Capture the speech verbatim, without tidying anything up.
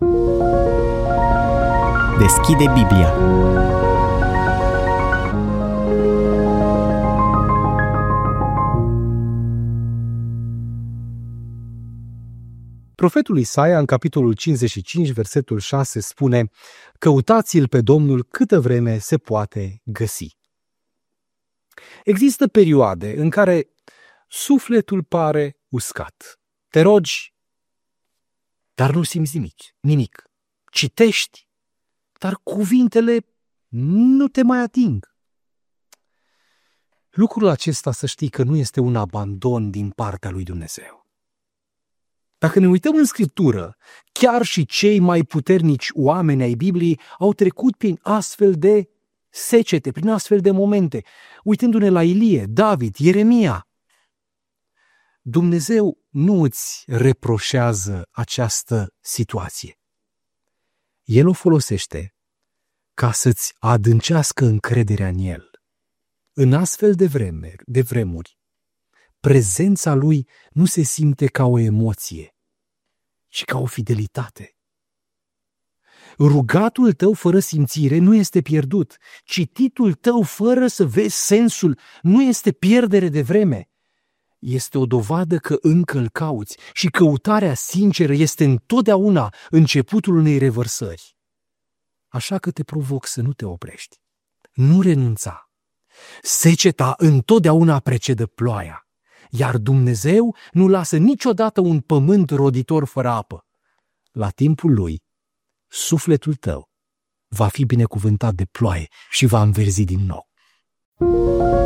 Deschide Biblia. Profetul Isaia, în capitolul cincizeci și cinci, versetul șase, spune: căutați-l pe Domnul câtă vreme se poate găsi. Există perioade în care sufletul pare uscat. Te rogi, dar nu simți nimic. nimic. Citești, dar cuvintele nu te mai ating. Lucrul acesta, să știi că nu este un abandon din partea lui Dumnezeu. Dacă ne uităm în Scriptură, chiar și cei mai puternici oameni ai Bibliei au trecut prin astfel de secete, prin astfel de momente. Uitându-ne la Ilie, David, Ieremia. Dumnezeu nu îți reproșează această situație. El o folosește ca să-ți adâncească încrederea în El. În astfel de vreme, de vremuri, prezența Lui nu se simte ca o emoție, ci ca o fidelitate. Rugatul tău fără simțire nu este pierdut. Cititul tău fără să vezi sensul nu este pierdere de vreme. Este o dovadă că încă îl cauți și căutarea sinceră este întotdeauna începutul unei revărsări. Așa că te provoc să nu te oprești. Nu renunța. Seceta întotdeauna precedă ploaia, iar Dumnezeu nu lasă niciodată un pământ roditor fără apă. La timpul Lui, sufletul tău va fi binecuvântat de ploaie și va înverzi din nou.